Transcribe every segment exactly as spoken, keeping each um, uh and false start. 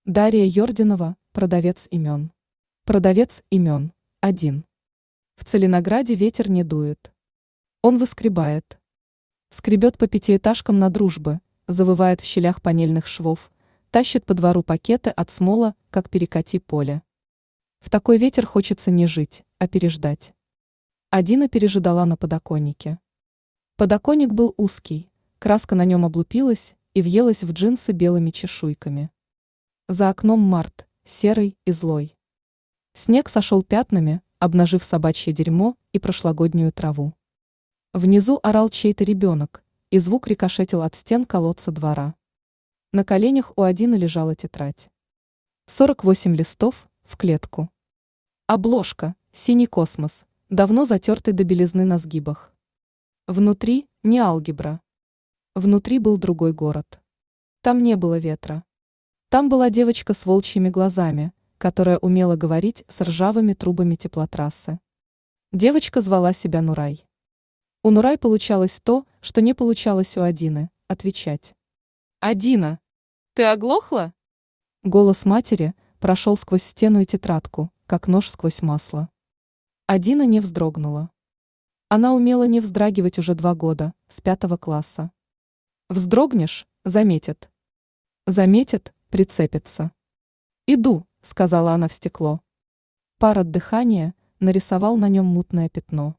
Дарья Йординова, продавец имен. Продавец имен. Один. В Целинограде ветер не дует. Он выскребает. Скребет по пятиэтажкам на Дружбы, завывает в щелях панельных швов, тащит по двору пакеты от смола, как перекати поле. В такой ветер хочется не жить, а переждать. Адина пережидала на подоконнике. Подоконник был узкий, краска на нем облупилась и въелась в джинсы белыми чешуйками. За окном март, серый и злой. Снег сошел пятнами, обнажив собачье дерьмо и прошлогоднюю траву. Внизу орал чей-то ребенок, и звук рикошетил от стен колодца двора. На коленях у Адины лежала тетрадь. сорок восемь листов в клетку. Обложка, синий космос, давно затертый до белизны на сгибах. Внутри не алгебра. Внутри был другой город. Там не было ветра. Там была девочка с волчьими глазами, которая умела говорить с ржавыми трубами теплотрассы. Девочка звала себя Нурай. У Нурай получалось то, что не получалось у Адины – отвечать. «Адина, ты оглохла?» Голос матери прошел сквозь стену и тетрадку, как нож сквозь масло. Адина не вздрогнула. Она умела не вздрагивать уже два года, с пятого класса. Вздрогнешь – заметят. Заметят – прицепится. «Иду», – сказала она в стекло. Пар от дыхания нарисовал на нем мутное пятно.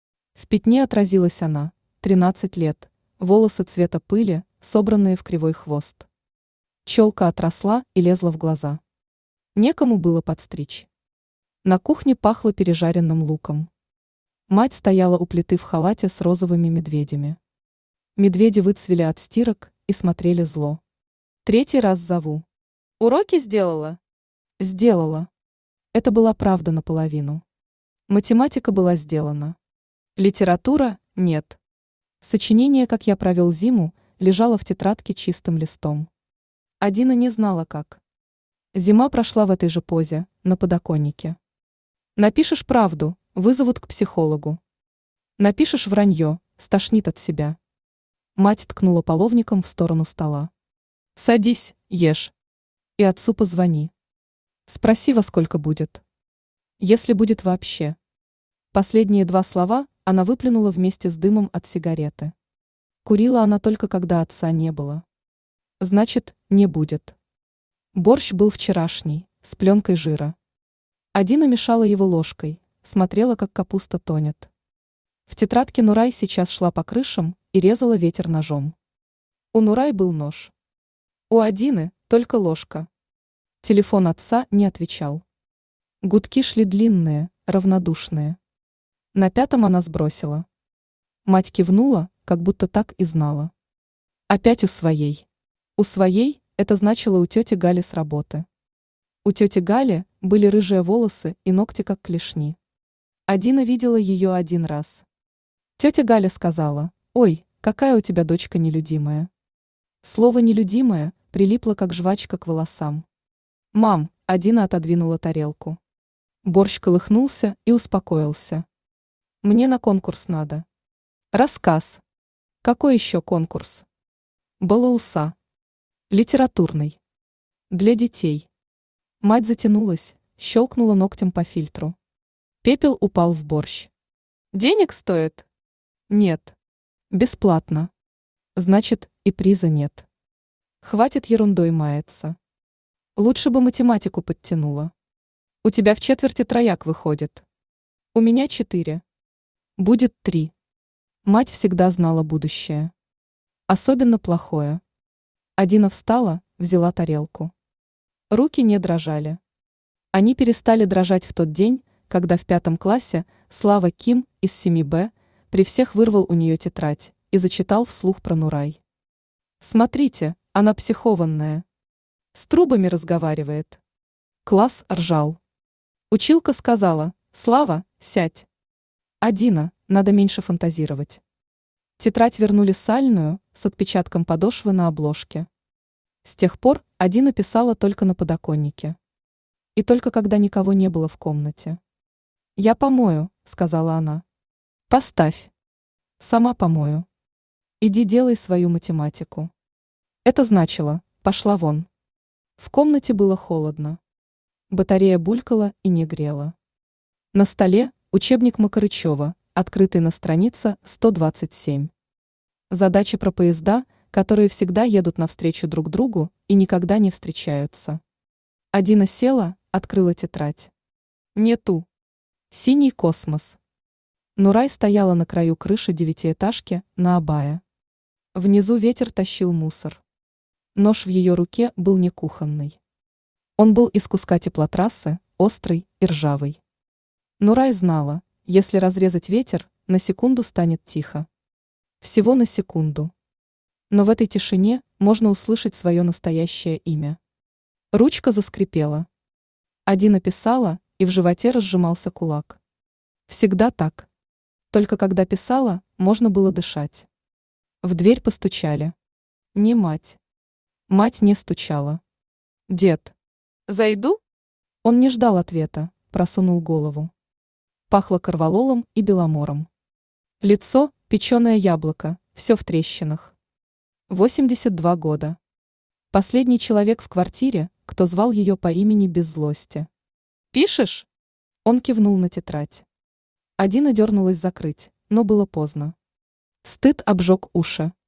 В пятне отразилась она, тринадцать лет, волосы цвета пыли, собранные в кривой хвост. Челка отросла и лезла в глаза. Некому было подстричь. На кухне пахло пережаренным луком. Мать стояла у плиты в халате с розовыми медведями. Медведи выцвели от стирок и смотрели зло. Третий раз зову. «Уроки сделала?» Сделала. Это была правда наполовину. Математика была сделана. Литература – нет. Сочинение «Как я провел зиму» лежало в тетрадке чистым листом. Адина не знала как. Зима прошла в этой же позе, на подоконнике. Напишешь правду – вызовут к психологу. Напишешь вранье – стошнит от себя. Мать ткнула половником в сторону стола. «Садись, ешь. И отцу позвони. Спроси, во сколько будет. Если будет вообще». Последние два слова она выплюнула вместе с дымом от сигареты. Курила она только когда отца не было. Значит, не будет. Борщ был вчерашний, с пленкой жира. Адина мешала его ложкой, смотрела, как капуста тонет. В тетрадке Нурай сейчас шла по крышам и резала ветер ножом. У Нурай был нож. У Адины только ложка. Телефон отца не отвечал. Гудки шли длинные, равнодушные. На пятом она сбросила. Мать кивнула, как будто так и знала. Опять у своей. У своей это значило у тети Гали с работы. У тети Гали были рыжие волосы и ногти как клешни. Адина видела ее один раз. Тетя Галя сказала: «Ой, какая у тебя дочка нелюдимая». Слово «нелюдимая» прилипло как жвачка к волосам. «Мам», — Адина отодвинула тарелку. Борщ колыхнулся и успокоился. «Мне на конкурс надо». «Рассказ». «Какой еще конкурс?» «Балауса». «Литературный». «Для детей». Мать затянулась, щелкнула ногтем по фильтру. Пепел упал в борщ. «Денег стоит?» «Нет». «Бесплатно». «Значит, и приза нет». «Хватит ерундой маяться». «Лучше бы математику подтянула». «У тебя в четверти трояк выходит». «У меня четыре». «Будет три». Мать всегда знала будущее. Особенно плохое. Адина встала, взяла тарелку. Руки не дрожали. Они перестали дрожать в тот день, когда в пятом классе Слава Ким из семи Б при всех вырвал у нее тетрадь и зачитал вслух про Нурай. «Смотрите, она психованная. С трубами разговаривает». Класс ржал. Училка сказала: «Слава, сядь. Адина, надо меньше фантазировать». Тетрадь вернули сальную, с отпечатком подошвы на обложке. С тех пор Адина писала только на подоконнике. И только когда никого не было в комнате. «Я помою», — сказала она. «Поставь». «Сама помою». «Иди делай свою математику». Это значило: «Пошла вон». В комнате было холодно. Батарея булькала и не грела. На столе учебник Макарычева, открытый на странице сто двадцать семь. Задачи про поезда, которые всегда едут навстречу друг другу и никогда не встречаются. Адина села, открыла тетрадь. Не ту. Синий космос. Нурай стояла на краю крыши девятиэтажки на Абая. Внизу ветер тащил мусор. Нож в ее руке был не кухонный. Он был из куска теплотрассы, острый и ржавый. Нурай знала, если разрезать ветер, на секунду станет тихо. Всего на секунду. Но в этой тишине можно услышать свое настоящее имя. Ручка заскрипела. Адина писала, и в животе разжимался кулак. Всегда так. Только когда писала, можно было дышать. В дверь постучали. Не мать. Мать не стучала. Дед. Зайду? Он не ждал ответа, просунул голову. Пахло корвалолом и беломором. Лицо – печеное яблоко, все в трещинах. восемьдесят два года. Последний человек в квартире, кто звал ее по имени без злости. «Пишешь?» Он кивнул на тетрадь. Адина дернулась закрыть, но было поздно. Стыд обжег уши.